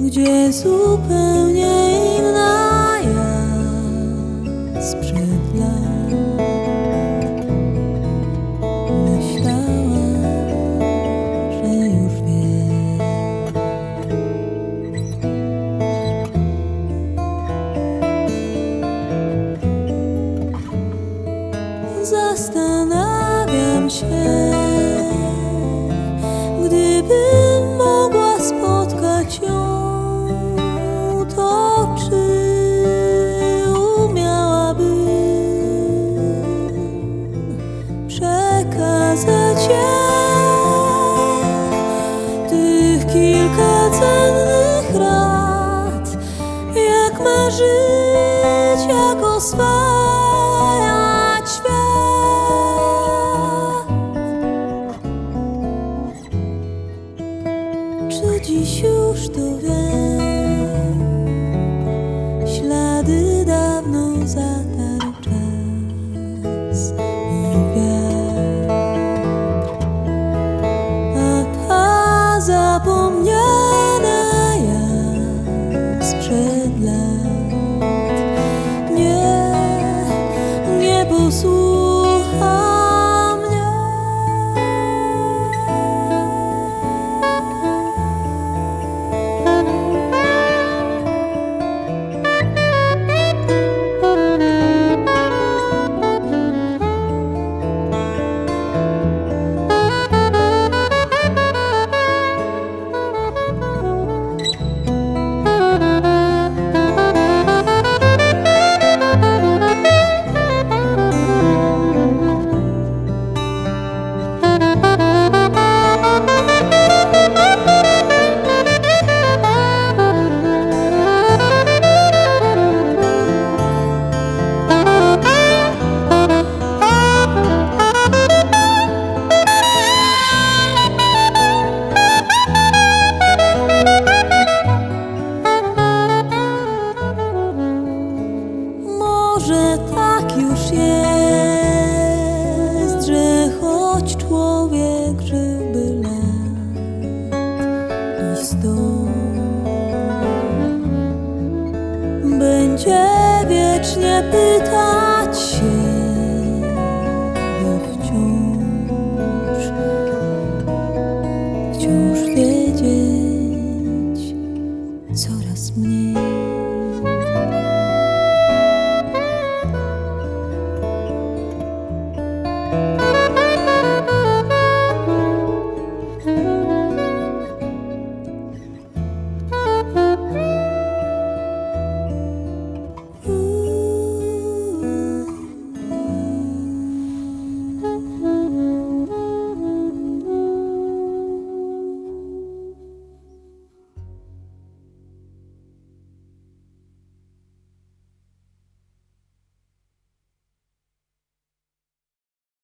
gdzie zupełnie inna ja sprzed lat myślała, że już wie. Zastanawiam się, gdybym mogła spotkać ją, to czy umiałabym przekazać jej tych kilka cennych rad, jak marzyć, jak oswajać świat. Czy dziś już to wiem? Ślady dawno zatarł czas i wiatr, a ta zapomniana ja sprzed lat nie posłucha mnie. Może tak już jest, że choć człowiek żyłby lat i 100, będzie wiecznie pytał.